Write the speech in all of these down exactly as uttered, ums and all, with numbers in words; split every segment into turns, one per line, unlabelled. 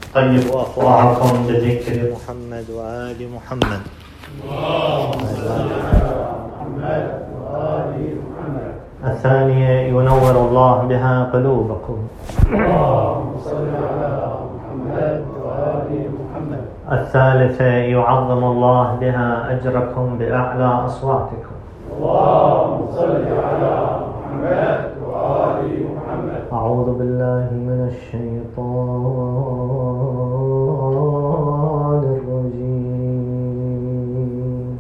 طيبوا أفواهكم بذكر محمد وآل محمد. اللهم صل على محمد وآل محمد. الثانية ينور الله بها قلوبكم.
اللهم صل على محمد وآل محمد.
الثالثة يعظم الله بها أجركم بأعلى أصواتكم.
اللهم صل على محمد وآل محمد.
أعوذ بالله من الشيطان الرجيم.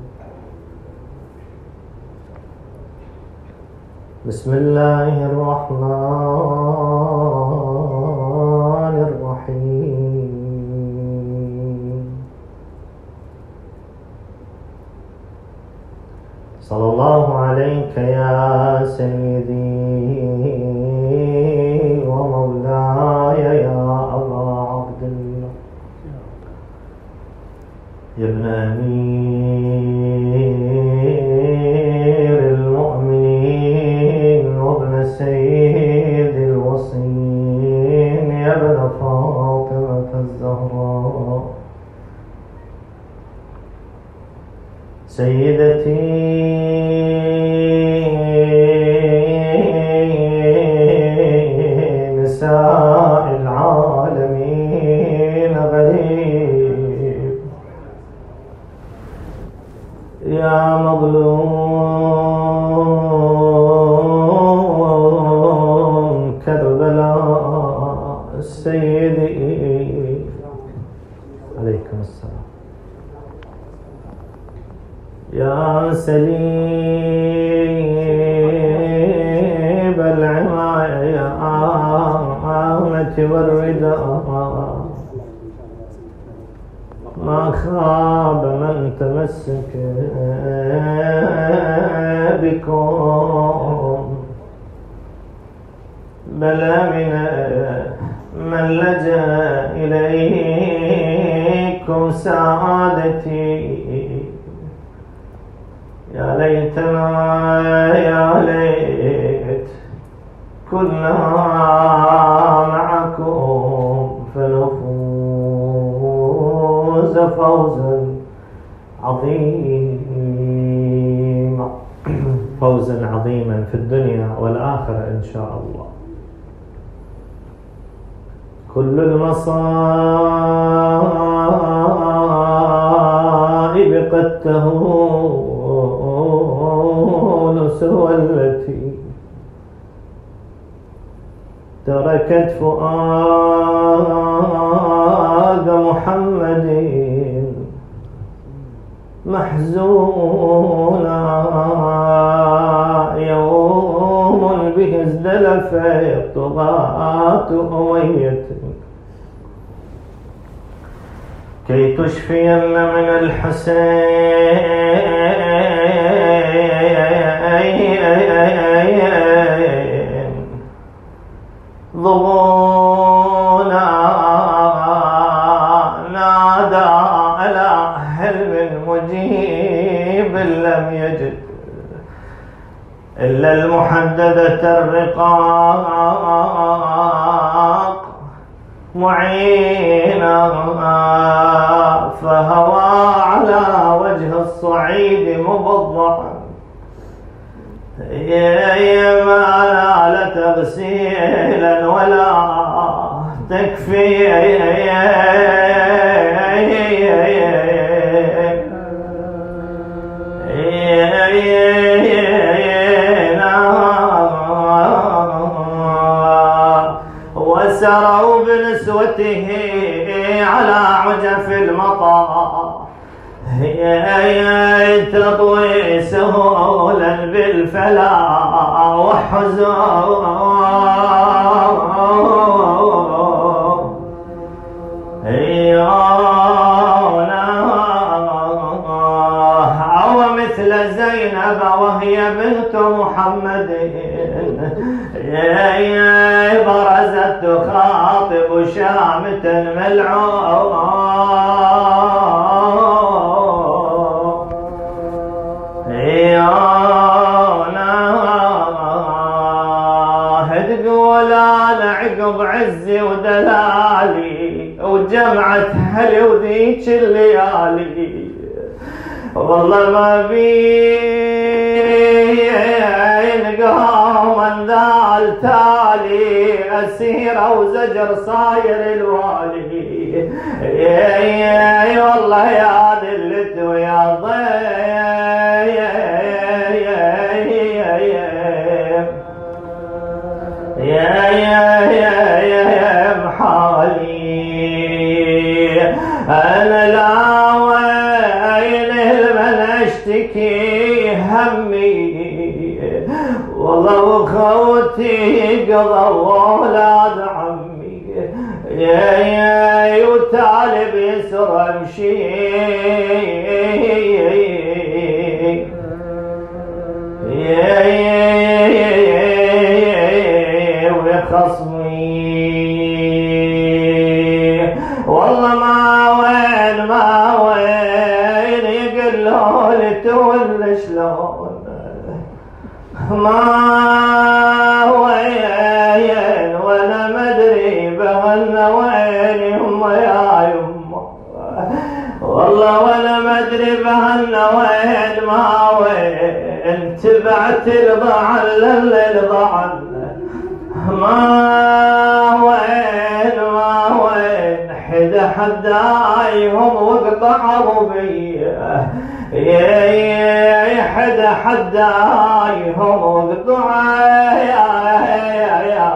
بسم الله الرحمن الرحيم. صلى الله عليك يا سيدي ومولاي يا أبا عبد الله يا ابن أمير المؤمنين وابن سيد الوصين يا ابن فاطمة الزهراء سيدتي نساء العالمين غريب يا مظلوم كربلاء السيدي عليكم السلام يا سليب العمامة والرداء ما خاب من تمسك بكم بل من من لجأ إليكم سعادتي يا ليتنا يا ليت كنا معكم فنفوز فوزا عظيما فوزا عظيما في الدنيا والآخرة إن شاء الله. كل المصائب قد تهون سوى التي تركت فؤاد محمد محزونا يوم به ازدلفت طغاة أمية كي تشفين من الحسين ضبونا نادى على حلم مجيب لم يجد إلا المحددة الرقاق معينا فهوى على وجه الصعيد مبضعا ما نال تغسيلا ولا تكفي وسروا بنسوته على عجف المطار تطوي سهولا بالفلا وحزون ومثل زينب وهي بنت محمد برزت تخاطب شامتا ملعون تقول انا عقب عزي ودلالي وجمعت هلي وذيك الليالي والله ما بين قوما ذال تالي أسيرة وزجر صاير الوالي والله يا ذلت ويا ضيم يا يا يا يا محالي أنا لا وين من أشتكي همي والله وخوتي قضوا أولاد عمي يا يا يطالب يسر أمشي يا يا وخصمي والله ما وين ما وين يقولوا لي تول شلون ما وين ولا مدري بهن وين هم يا يما والله ولا مدري بهن وين ما وين تبعت الضعن للضعن ما وين ما وين حدا حدايهم وقطعوا بي يا حدا حدايهم وقطعوا يا يا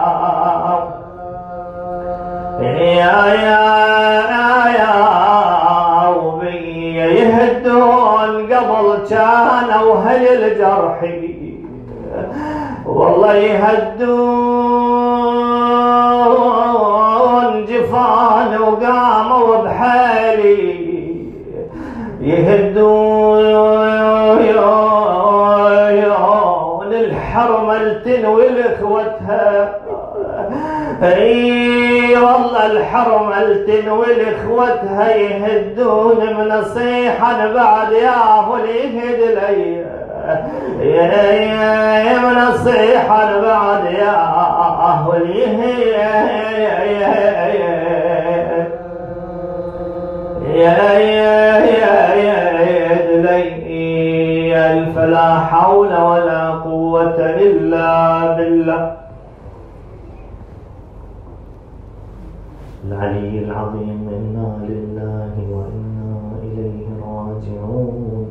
يا يا وبي يهدون قبل كانوا هل الجرحي والله يهدون جفان وقاموا بحالي يهدون الحرملتن والاخوتها اي والله الحرملتن والاخوتها يهدون بنصيحة بعد ياهو يهد لي يا بنصيحة بعد ياهو يهد يا يا يا لي فلا حول ولا قوة إلا بالله العلي العظيم. إنا لله وإنا إليه راجعون.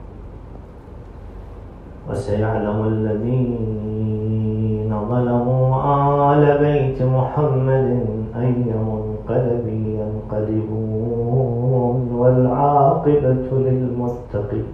وسيعلم الذين ظلموا آل بيت محمد أي منقلب ينقلبون والعاقبة للمتقين.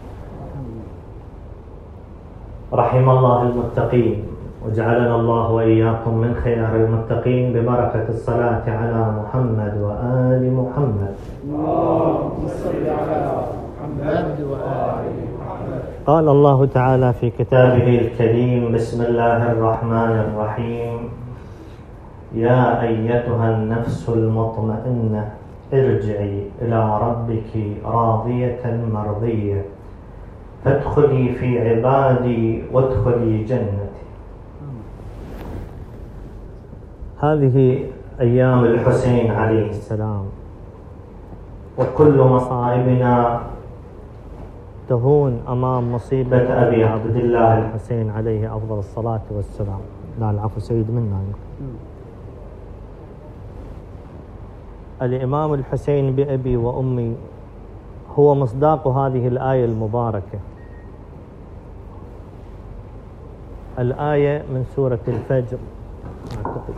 رحم الله المتقين وجعلنا الله وإياكم من خيار المتقين ببركة الصلاة على محمد وآل محمد.
اللهم صل على محمد وآل محمد.
قال الله تعالى في كتابه الكريم: بسم الله الرحمن الرحيم. يا أيتها النفس المطمئنة ارجعي إلى ربك راضية مرضية فادخلي في عبادي وادخلي جنتي. هذه أيام الحسين عليه السلام، وكل مصائبنا تهون أمام مصيبة أبي عبد الله الحسين عليه أفضل الصلاة والسلام. لا العفو سيد منا. الإمام الحسين بأبي وأمي هو مصداق هذه الآية المباركة. الآية من سورة الفجر أعتقد.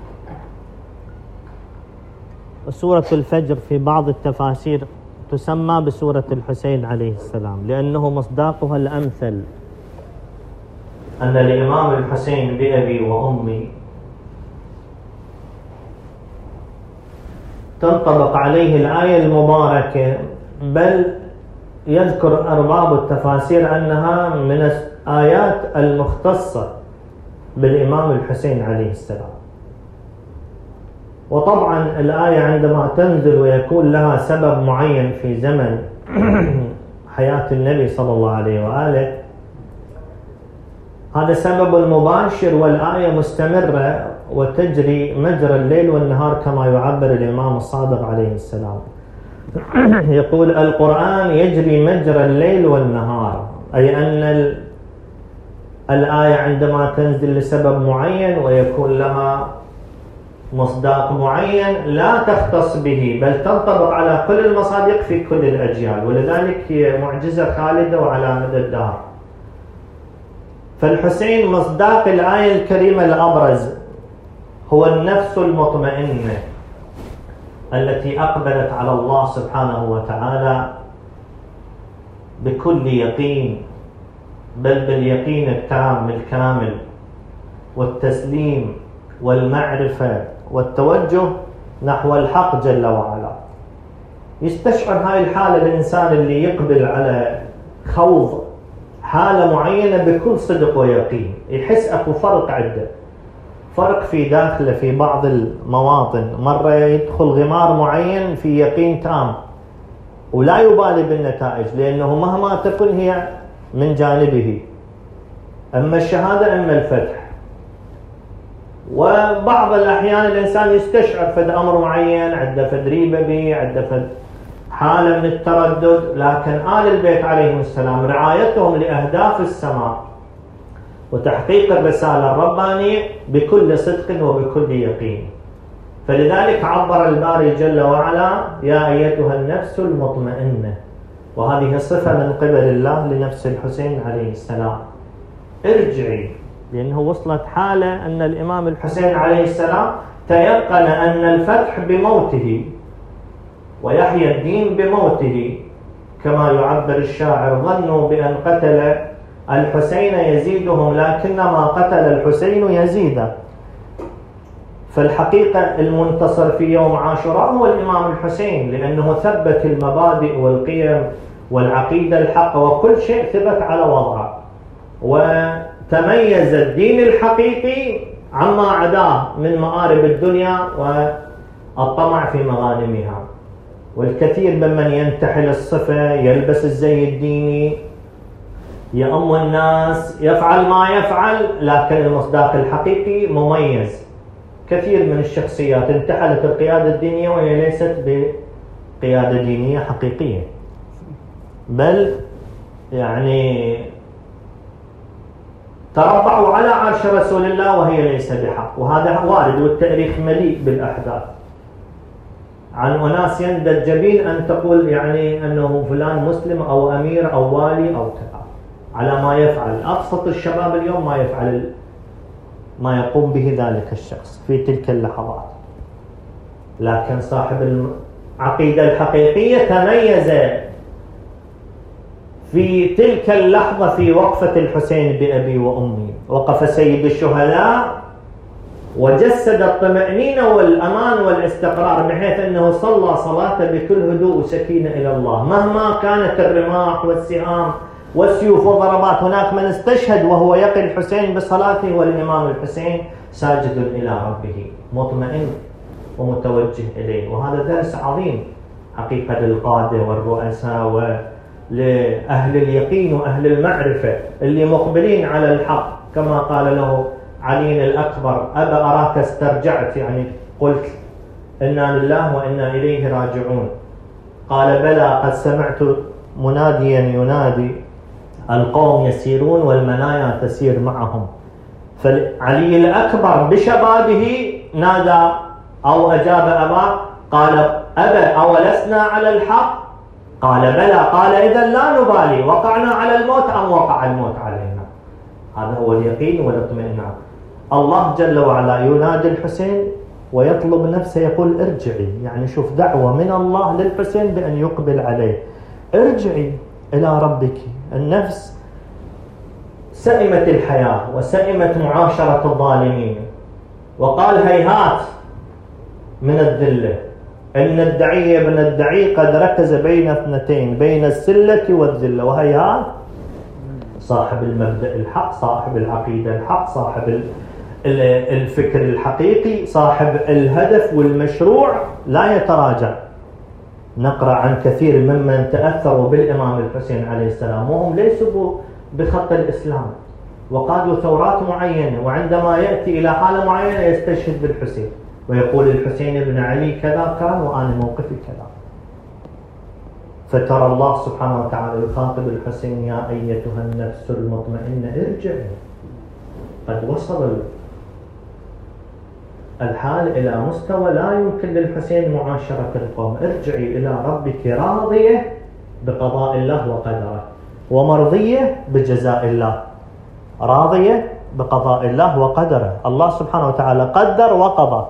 سورة الفجر في بعض التفاسير تسمى بسورة الحسين عليه السلام لأنه مصداقها الأمثل. أن الإمام الحسين بأبي وأمي تنطبق عليه الآية المباركة، بل يذكر أرباب التفاسير أنها من الآيات المختصة بالإمام الحسين عليه السلام. وطبعا الآية عندما تنزل ويكون لها سبب معين في زمن حياة النبي صلى الله عليه وآله، هذا سبب المباشر والآية مستمرة وتجري مجرى الليل والنهار كما يعبر الإمام الصادق عليه السلام. يقول القرآن يجري مجرى الليل والنهار، أي أن الآية عندما تنزل لسبب معين ويكون لها مصداق معين لا تختص به، بل تنطبق على كل المصادق في كل الأجيال، ولذلك هي معجزة خالدة وعلى مدى الدهر. فالحسين مصداق الآية الكريمة الأبرز هو النفس المطمئنة التي أقبلت على الله سبحانه وتعالى بكل يقين، بل باليقين التام الكامل والتسليم والمعرفة والتوجه نحو الحق جل وعلا. يستشعر هاي الحالة الإنسان اللي يقبل على خوض حالة معينة بكل صدق ويقين، يحس أكو فرق عنده، فرق في داخله في بعض المواطن. مرة يدخل غمار معين في يقين تام ولا يبالي بالنتائج، لأنه مهما تكن هي من جانبه، أما الشهادة أما الفتح. وبعض الأحيان الإنسان يستشعر فد أمر معين، عنده فد ريبة به، عنده فد حالة من التردد، لكن آل البيت عليهم السلام رعايتهم لأهداف السماء وتحقيق الرسالة الربانية بكل صدق وبكل يقين. فلذلك عبر الباري جل وعلا يا أيتها النفس المطمئنة، وهذه صفة من قبل الله لنفس الحسين عليه السلام. ارجعي، لأنه وصلت حالة أن الإمام الحسين عليه السلام تيقن أن الفتح بموته ويحيى الدين بموته، كما يعبر الشاعر ظنوا بأن قتل الحسين يزيدهم لكنما قتل الحسين يزيد. فالحقيقة المنتصر في يوم عاشوراء هو الإمام الحسين، لأنه ثبت المبادئ والقيم والعقيدة الحق وكل شيء ثبت على وضعه، وتميز الدين الحقيقي عما عداه من مآرب الدنيا والطمع في مغانمها. والكثير ممن ينتحل الصفة، يلبس الزي الديني، يأم الناس، يفعل ما يفعل، لكن المصداق الحقيقي مميز. كثير من الشخصيات انتحلت القيادة الدينية وهي ليست بقيادة دينية حقيقية، بل يعني تربعوا على عرش رسول الله وهي ليس بحق، وهذا وارد، والتاريخ مليء بالأحداث عن أناس يندد جبين أن تقول يعني أنه فلان مسلم أو أمير أو والي أو كذا على ما يفعل. أبسط الشباب اليوم ما يفعل ما يقوم به ذلك الشخص في تلك اللحظات، لكن صاحب العقيدة الحقيقية تميز في تلك اللحظة في وقفة الحسين بأبي وأمي. وقف سيد الشهداء وجسد الطمأنينة والأمان والاستقرار، بحيث أنه صلى صلاته بكل هدوء وسكينة إلى الله مهما كانت الرماح والسهام والسيوف والضربات. هناك من استشهد وهو يقي الحسين بصلاته، والإمام الحسين ساجد إلى ربه مطمئن ومتوجه إليه. وهذا درس عظيم حقيقة للقادة والرؤساء ولأهل اليقين وأهل المعرفة اللي مقبلين على الحق، كما قال له علي الأكبر أبا أراك استرجعت، يعني قلت إنا لله وإنا إليه راجعون. قال بلى قد سمعت مناديا ينادي القوم يسيرون والمنايا تسير معهم. فعلي الأكبر بشبابه نادى أو أجاب أباه، قال أبا أولسنا على الحق؟ قال بلى. قال إذا لا نبالي وقعنا على الموت أم وقع الموت علينا. هذا هو اليقين والاطمئنان. الله جل وعلا ينادي الحسين ويطلب نفسه، يقول ارجعي، يعني شوف دعوة من الله للحسين بأن يقبل عليه، ارجعي إلى ربك. النفس سئمت الحياة وسئمت معاشرة الظالمين، وقال هيهات من الذلة، إن الدعي ابن الدعي قد ركز بين اثنتين، بين السلة والذلة، وهيهات صاحب المبدأ الحق، صاحب العقيدة الحق، صاحب الفكر الحقيقي، صاحب الهدف والمشروع لا يتراجع. نقرأ عن كثير ممن تأثروا بالإمام الحسين عليه السلام وهم ليسوا بخط الإسلام، وقادوا ثورات معينة، وعندما يأتي إلى حالة معينة يستشهد بالحسين ويقول الحسين بن علي كذا كان وأنا موقفي كذا. فترى الله سبحانه وتعالى يخاطب الحسين: يا أيتها النفس المطمئنة ارجعي، قد وصل الحال إلى مستوى لا يمكن للحسين معاشرة القوم، ارجعي إلى ربك راضية بقضاء الله وقدره، ومرضية بجزاء الله. راضية بقضاء الله وقدره، الله سبحانه وتعالى قدر وقضى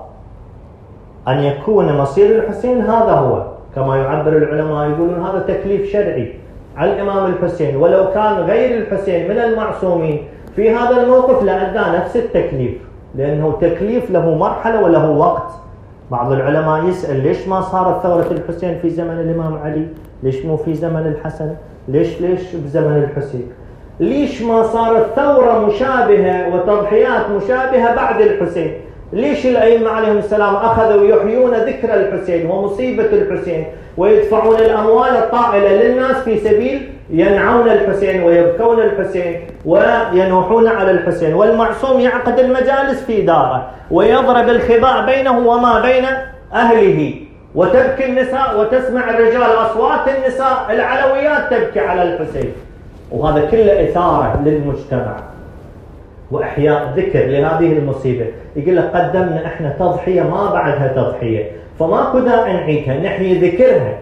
أن يكون مصير الحسين هذا هو، كما يعبر العلماء يقولون هذا تكليف شرعي على الإمام الحسين، ولو كان غير الحسين من المعصومين في هذا الموقف لأدى نفس التكليف، لأنه تكليف له مرحلة وله وقت. بعض العلماء يسأل: ليش ما صارت ثورة الحسين في زمن الإمام علي؟ ليش مو في زمن الحسن؟ ليش ليش بزمن الحسين؟ ليش ما صارت ثورة مشابهة وتضحيات مشابهة بعد الحسين؟ ليش الأئمة عليهم السلام أخذوا يحيون ذكر الحسين ومصيبة الحسين ويدفعون الأموال الطائلة للناس في سبيل ينعون الحسين ويبكون الحسين وينوحون على الحسين، والمعصوم يعقد المجالس في داره ويضرب الخباء بينه وما بين أهله، وتبكي النساء وتسمع الرجال أصوات النساء العلويات تبكي على الحسين، وهذا كله إثارة للمجتمع وإحياء ذكر لهذه المصيبة. يقول لك قدمنا إحنا تضحية ما بعدها تضحية، فماكو داعي نعيدها، نحيي ذكرها.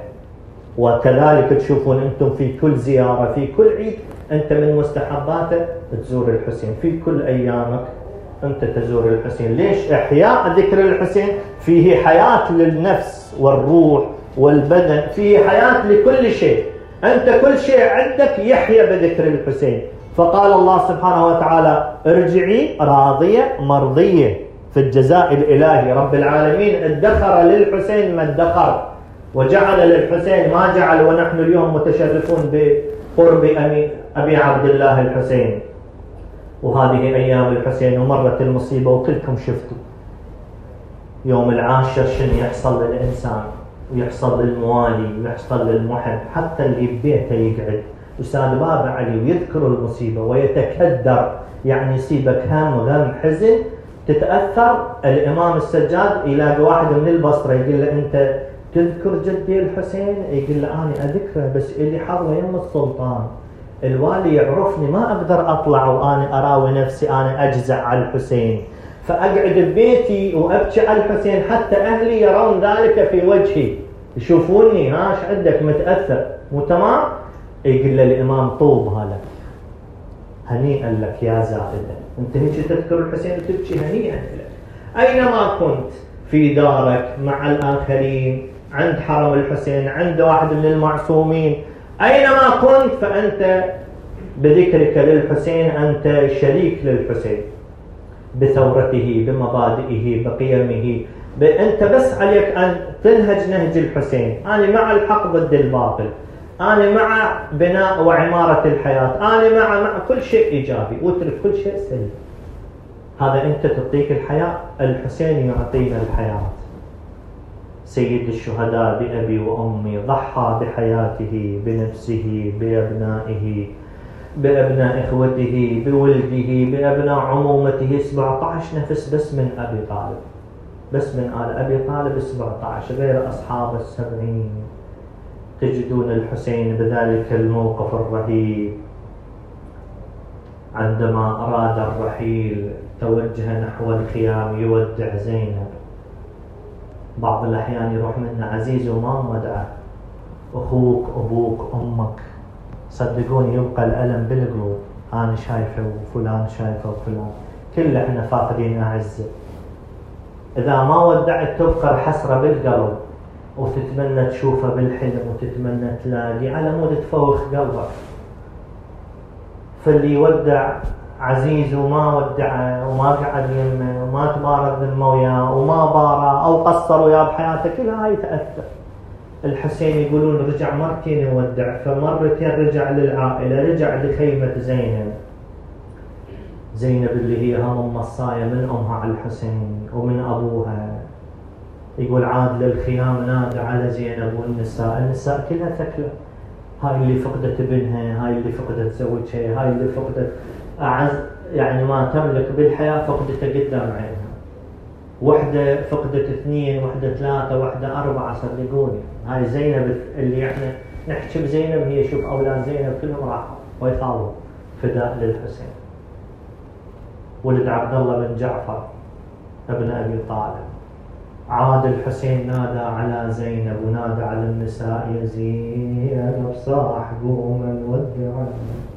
وكذلك تشوفون أنتم في كل زيارة في كل عيد أنت من مستحباته تزور الحسين، في كل أيامك أنت تزور الحسين. ليش؟ إحياء ذكر الحسين فيه حياة للنفس والروح والبدن، فيه حياة لكل شيء، أنت كل شيء عندك يحيى بذكر الحسين. فقال الله سبحانه وتعالى: ارجعي راضية مرضية. في الجزاء الإلهي رب العالمين ادخر للحسين ما ادخر، وجعل للحسين ما جعل، ونحن اليوم متشرفون بقرب أبي عبد الله الحسين. وهذه أيام الحسين ومرت المصيبة وكلكم شفتوا يوم العاشر شنو يحصل للإنسان ويحصل للموالي ويحصل للمحب، حتى اللي ببيته يقعد أستاذ بابا علي ويذكر المصيبة ويتكدر، يعني يصيبك هم غم حزن تتأثر. الإمام السجاد يلاقي واحد من البصرة يقول له: أنت تذكر جدي الحسين؟ يقول له: أنا أذكره بس اللي حضره يم السلطان، الوالي يعرفني ما أقدر أطلع وأنا أراوي نفسي أنا أجزع على الحسين، فأقعد ببيتي وأبكي على الحسين حتى أهلي يرون ذلك في وجهي، يشوفوني هاش عندك متأثر مو تمام. يقول له الإمام: طوبها لك، هنيئا لك يا زائدة، أنت هيك تذكر الحسين وتبكي، هنيئا لك. أينما كنت في دارك مع الآخرين، عند حرم الحسين، عند واحد من المعصومين، أينما كنت فأنت بذكرك للحسين أنت شريك للحسين بثورته بمبادئه بقيمه. أنت بس عليك أن تنهج نهج الحسين. أنا مع الحق ضد الباطل، أنا مع بناء وعمارة الحياة، أنا مع, مع كل شيء إيجابي واترك كل شيء سلبي. هذا أنت تعطيك الحياة، الحسين يعطينا الحياة. سيد الشهداء بأبي وأمي ضحى بحياته بنفسه بأبنائه بأبناء إخوته بولده بأبناء عمومته. سبعة عشر نفس بس من أبي طالب، بس من آل أبي طالب سبعة عشر، غير أصحاب السبعين. تجدون الحسين بذلك الموقف الرهيب عندما أراد الرحيل توجه نحو الخيام يودع زينب. بعض الأحيان يروح منا عزيز وما مدعى، أخوك أبوك أمك، صدقوني يبقى الألم بالقلوب. أنا شايفه وفلان شايفه وفلان، كل احنا فاقدين أعزة. إذا ما ودعت تبقى الحسرة بالقلب، وتتمنى تشوفه بالحلم وتتمنى تلاقي على مود تفوخ قلبك. فاللي يودع عزيز وما ودعه وما قعد يمه وما تبارك ذمه وياه وما بارى أو قصر وياه بحياته، كلها هاي تأثر. الحسين يقولون رجع مرتين يودع، فمرتين رجع للعائلة، رجع لخيمة زينب. زينب اللي هي هم مصاية من أمها على الحسين ومن أبوها. يقول عاد للخيام نادى على زينب والنساء، النساء كلها ثكلة، هاي اللي فقدت ابنها، هاي اللي فقدت زوجها، هاي اللي فقدت أعز يعني ما تملك بالحياة فقدته قدام عينها. وحدة فقدت اثنين، وحدة ثلاثة، وحدة أربعة. صدقوني هاي زينب اللي احنا نحكي بزينب، هي شوف أولاد زينب كلهم راحوا ويطالوا فداء للحسين. ولد عبد الله بن جعفر ابن أبي طالب، عاد الحسين نادى على زينب ونادى على النساء: يا زينب صاح قوما ودعا.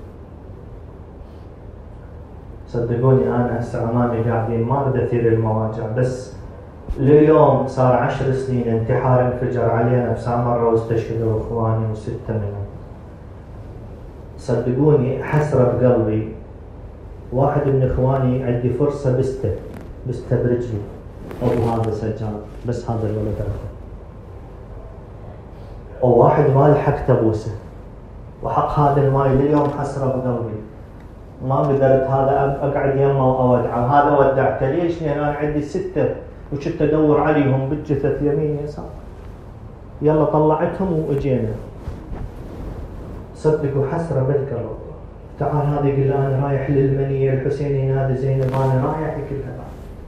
صدقوني أنا هسه أمامي قاعدين ما أريد أثير المواجع، بس لليوم صار عشر سنين انتحار انفجر علينا بسامرة واستشهدوا إخواني وستة منهم. صدقوني حسرة بقلبي، واحد من إخواني عندي فرصة بسته بسته برجلي، أبو هذا سجاد بس هذا الولد أخذ، وواحد ما لحقت أبوسه، وحق هذا الماي لليوم حسرة بقلبي. ما قدرت هذا أقعد يمه وأودعه، هذا ودعته. ليش؟ لأن أنا عندي ستة وشت أدور عليهم بالجثث يمين يسار. يلا طلعتهم وأجينا. صدقوا حسرة بالقلب. تعال هذا يقول أنا رايح للمنية الحسين ينادي زينب أنا رايح كلها.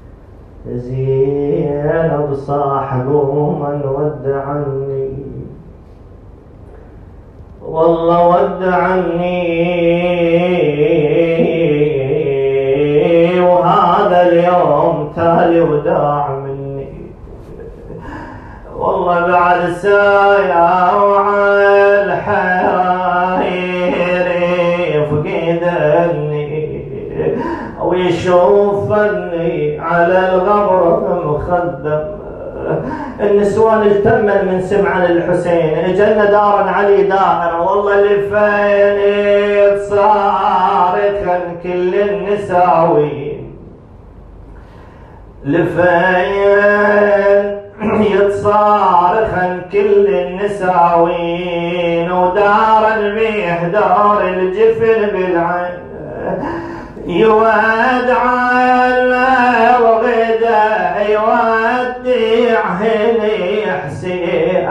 زينب صاحبه من ودعني والله ودعني، وهذا اليوم تالي وداع مني. والله بعد سايا وعلى الحير فقدني، ويشوفني على الغبر مخدم. النسوان التمن من سمع الحسين، اجلنا دارا علي دائرة. والله اللي فين صارت كل النساوين، لفين يتصارخن كل النساوين، ودارا بيه دار الجفن بالعين، يودع وغدا يودع هني حسين.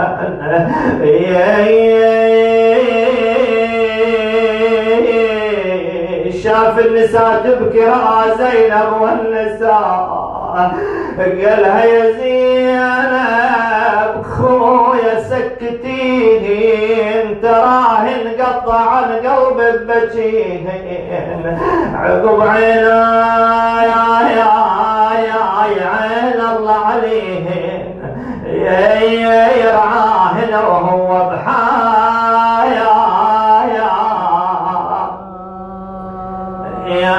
شاف النساء تبكي را زينب والنساء، قالها يا زينب خويا سكتيني، انت راهن قطع القلب ببكيهن، عقب عينا يا يا يا عين الله عليهن، يرعاهن وهو بحايا يا يا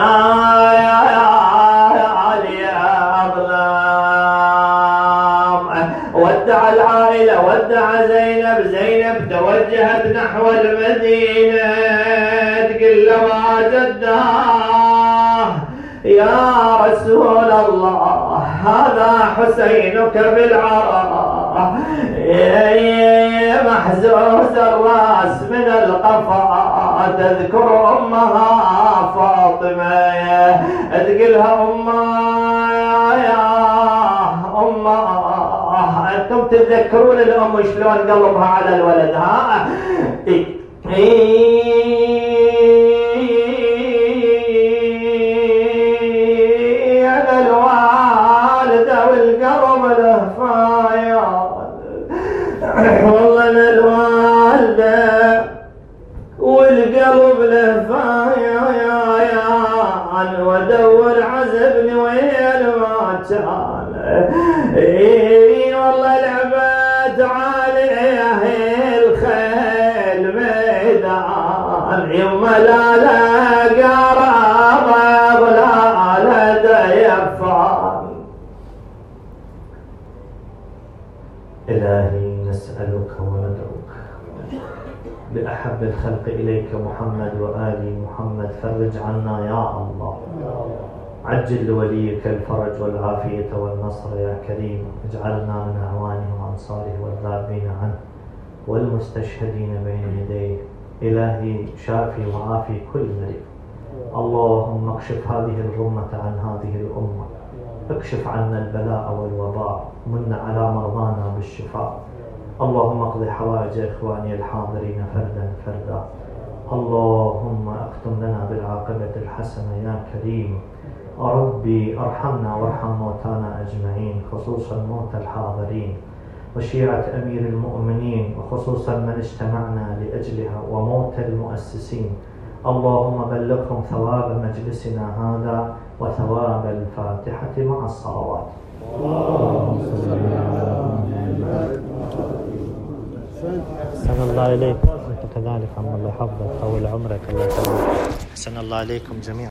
ودع العائلة، ودع زينب. زينب توجهت نحو المدينة تقول له ما جداه يا رسول الله، هذا حسينك بالعراء، محزوز الراس من القفا، تذكر امها فاطمة تقلها امها يا امها. انتم تتذكرون الام شلون قلبها على الولد؟ ها انا الوالده والقلب له فايض، والله انا الوالده والقلب له فايض، وادور عزبني وين ما كان. اي والله لعبت عليه الخيل ميدان، يما لا لا قرابه ولا لا ديفان. الهي نسألك وندعوك بأحب الخلق إليك محمد وآل محمد، فرج عنا يا الله، عجل لوليك الفرج والعافية والنصر يا كريم، اجعلنا من أعوانه وأنصاره والذابين عنه والمستشهدين بين يديه. إلهي شافي وعافي كل مريض. اللهم اكشف هذه الغمة عن هذه الأمة، اكشف عنا البلاء والوباء، من على مرضانا بالشفاء. اللهم اقض حوائج إخواني الحاضرين فردا فردا. اللهم اختم لنا بالعاقبة الحسنة يا كريم. ربي ارحمنا وارحم موتانا أجمعين، خصوصا موتى الحاضرين وشيعة أمير المؤمنين، وخصوصا من اجتمعنا لأجلها وموتى المؤسسين. اللهم بلغهم ثواب مجلسنا هذا وثواب الفاتحة مع الصلوات.
اللهم صل على محمد.
أحسن الله إليكم. أنت كذلك عم الله يحفظك، طول عمرك الله يسلمك. أحسن الله إليكم جميعا.